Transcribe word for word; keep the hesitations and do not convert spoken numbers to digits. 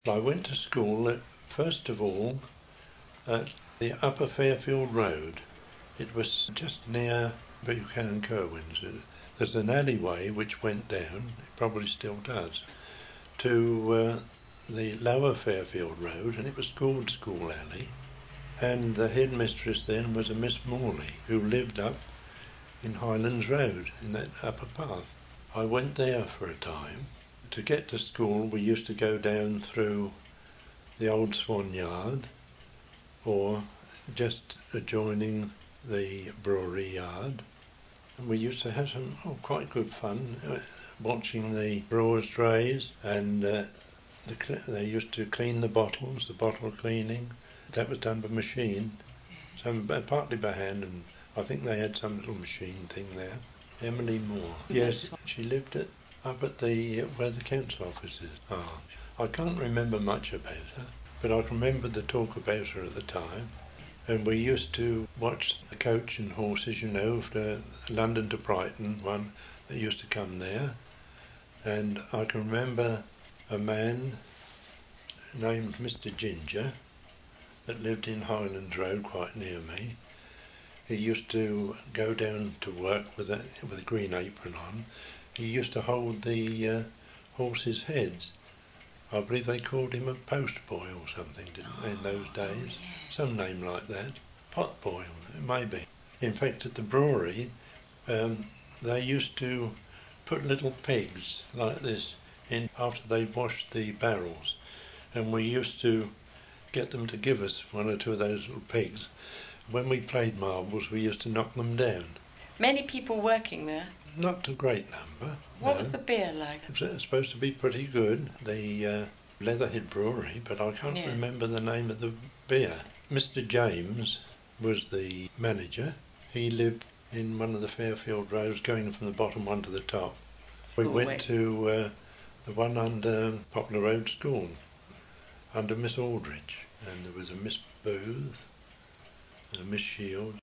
I went to school, at, first of all, at the Upper Fairfield Road. It was just near Buchanan Curwins. There's an alleyway which went down, it probably still does, to uh, the Lower Fairfield Road, and it was called School Alley. And the headmistress then was a Miss Morley, who lived up in Highlands Road, in that upper path. I went there for a time. To get to school, we used to go down through the Old Swan Yard, or just adjoining the brewery yard. And we used to have some oh, quite good fun uh, watching the brewers' trays, and uh, the, they used to clean the bottles, the bottle cleaning. That was done by machine, some partly by hand, and I think they had some little machine thing there. Emily Moore. Yes, she lived at, up at the where the council offices are. I can't remember much about her, but I can remember the talk about her at the time. And we used to watch the coach and horses, you know, the London to Brighton one that used to come there. And I can remember a man named Mister Ginger that lived in Highlands Road, quite near me. He used to go down to work with a, with a green apron on. He used to hold the uh, horses' heads. I believe they called him a post boy or something, didn't they, in those days? Oh, yes. Some name like that. Pot boy, maybe. In fact, at the brewery, um, they used to put little pigs like this in after they washed the barrels. And we used to get them to give us one or two of those little pigs. When we played marbles, we used to knock them down. Many people working there? Not a great number. What no. was the beer like? It was supposed to be pretty good, the uh, Leatherhead Brewery, but I can't Yes. remember the name of the beer. Mister James was the manager. He lived in one of the Fairfield roads, going from the bottom one to the top. We Cool, went wait. to uh, the one under Poplar Road School, under Miss Aldridge, and there was a Miss Booth and a Miss Shields.